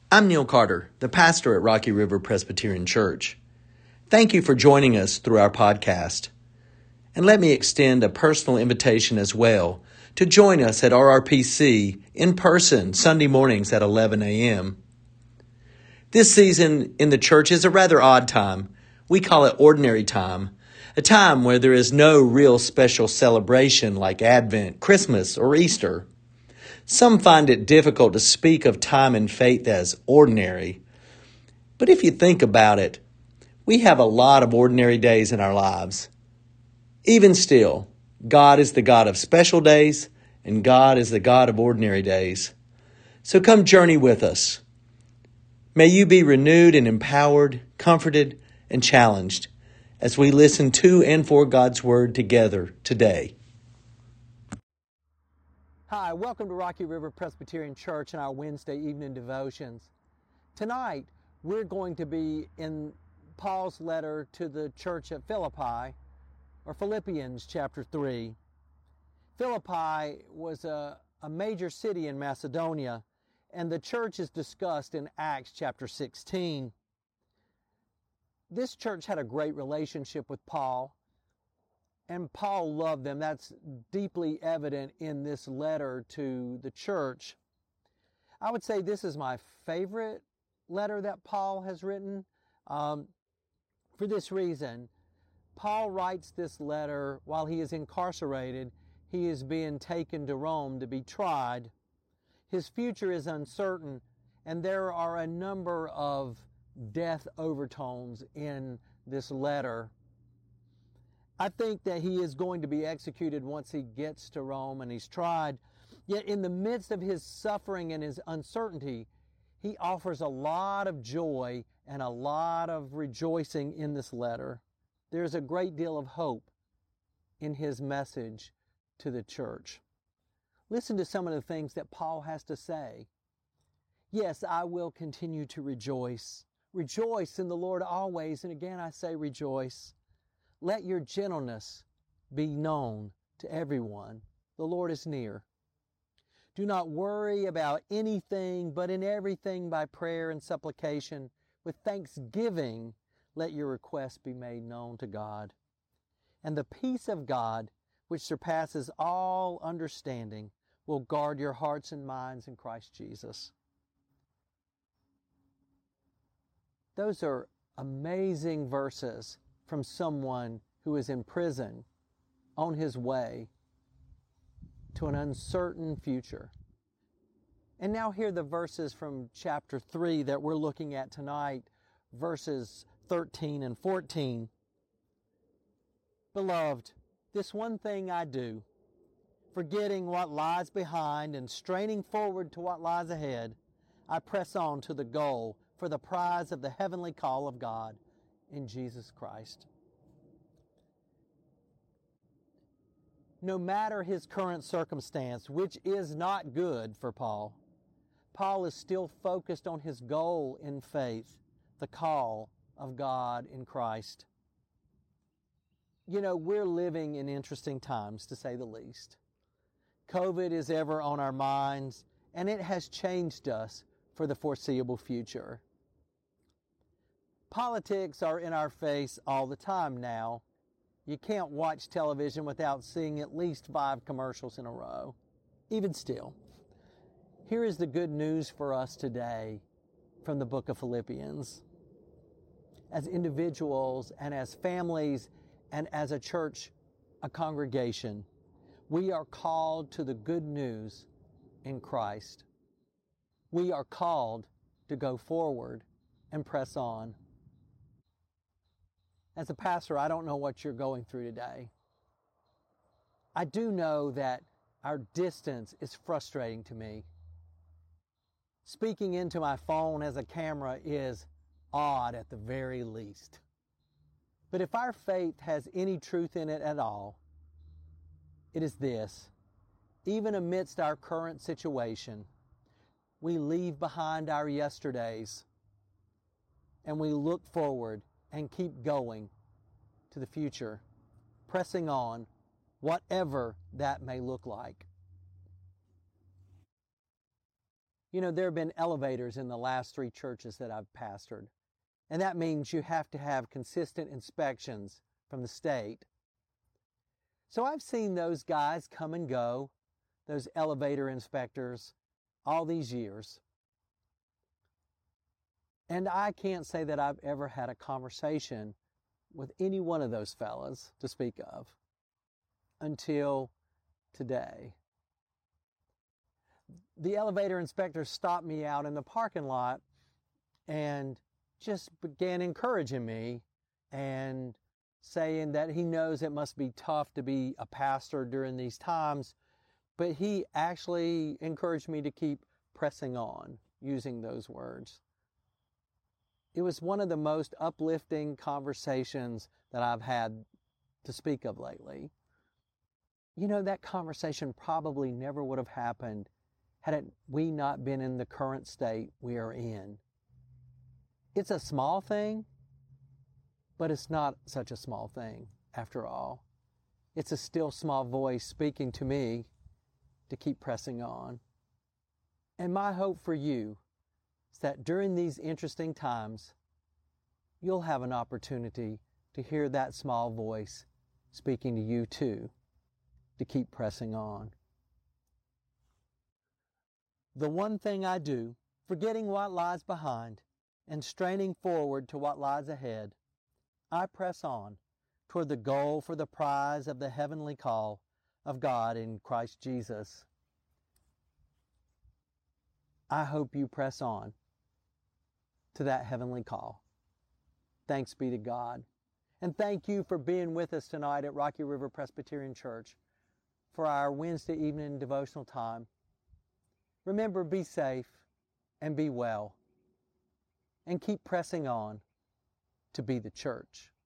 I'm Neil Carter, the pastor at Rocky River Presbyterian Church. Thank you for joining us through our podcast. And let me extend a personal invitation as well to join us at RRPC in person Sunday mornings at 11 a.m. This season in the church is a rather odd time. We call it ordinary time, a time where there is no real special celebration like Advent, Christmas, or Easter. Some find it difficult to speak of time and faith as ordinary. But if you think about it, we have a lot of ordinary days in our lives. Even still, God is the God of special days, and God is the God of ordinary days. So come journey with us. May you be renewed and empowered, comforted, and challenged as we listen to and for God's Word together today. Hi, welcome to Rocky River Presbyterian Church and our Wednesday evening devotions. Tonight, we're going to be in Paul's letter to the church at Philippi, or Philippians chapter 3. Philippi was a major city in Macedonia, and the church is discussed in Acts chapter 16. This church had a great relationship with Paul, and Paul loved them. That's deeply evident in this letter to the church. I would say this is my favorite letter that Paul has written. For this reason, Paul writes this letter while he is incarcerated. He is being taken to Rome to be tried. His future is uncertain, and there are a number of death overtones in this letter. I think that he is going to be executed once he gets to Rome and he's tried. Yet in the midst of his suffering and his uncertainty, he offers a lot of joy and a lot of rejoicing in this letter. There's a great deal of hope in his message to the church. Listen to some of the things that Paul has to say. Yes, I will continue to rejoice. Rejoice in the Lord always. And again, I say rejoice. Let your gentleness be known to everyone. The Lord is near. Do not worry about anything, but in everything by prayer and supplication, with thanksgiving, let your requests be made known to God. And the peace of God, which surpasses all understanding, will guard your hearts and minds in Christ Jesus. Those are amazing verses from someone who is in prison on his way to an uncertain future. And now hear the verses from chapter 3 that we're looking at tonight, verses 13 and 14. Beloved, this one thing I do, forgetting what lies behind and straining forward to what lies ahead, I press on to the goal for the prize of the heavenly call of God in Jesus Christ. No matter his current circumstance, which is not good for Paul, Paul is still focused on his goal in faith, the call of God in Christ. You know, we're living in interesting times, to say the least. COVID is ever on our minds, and it has changed us for the foreseeable future. Politics are in our face all the time now. You can't watch television without seeing at least 5 commercials in a row. Even still, here is the good news for us today from the book of Philippians. As individuals and as families and as a church, a congregation, we are called to the good news in Christ. We are called to go forward and press on. As a pastor, I don't know what you're going through today. I do know that our distance is frustrating to me. Speaking into my phone as a camera is odd at the very least. But if our faith has any truth in it at all, it is this: even amidst our current situation, we leave behind our yesterdays and we look forward and keep going to the future, pressing on, whatever that may look like. You know, there have been elevators in the last 3 churches that I've pastored, and that means you have to have consistent inspections from the state. So I've seen those guys come and go, those elevator inspectors, all these years. And I can't say that I've ever had a conversation with any one of those fellas to speak of until today. The elevator inspector stopped me out in the parking lot and just began encouraging me and saying that he knows it must be tough to be a pastor during these times, but he actually encouraged me to keep pressing on, using those words. It was one of the most uplifting conversations that I've had to speak of lately. You know, that conversation probably never would have happened had we not been in the current state we are in. It's a small thing, but it's not such a small thing after all. It's a still small voice speaking to me to keep pressing on. And my hope for you is that during these interesting times, you'll have an opportunity to hear that small voice speaking to you too, to keep pressing on. The one thing I do, forgetting what lies behind and straining forward to what lies ahead, I press on toward the goal for the prize of the heavenly call of God in Christ Jesus. I hope you press on to that heavenly call. Thanks be to God. And thank you for being with us tonight at Rocky River Presbyterian Church for our Wednesday evening devotional time. Remember, be safe and be well, and keep pressing on to be the church.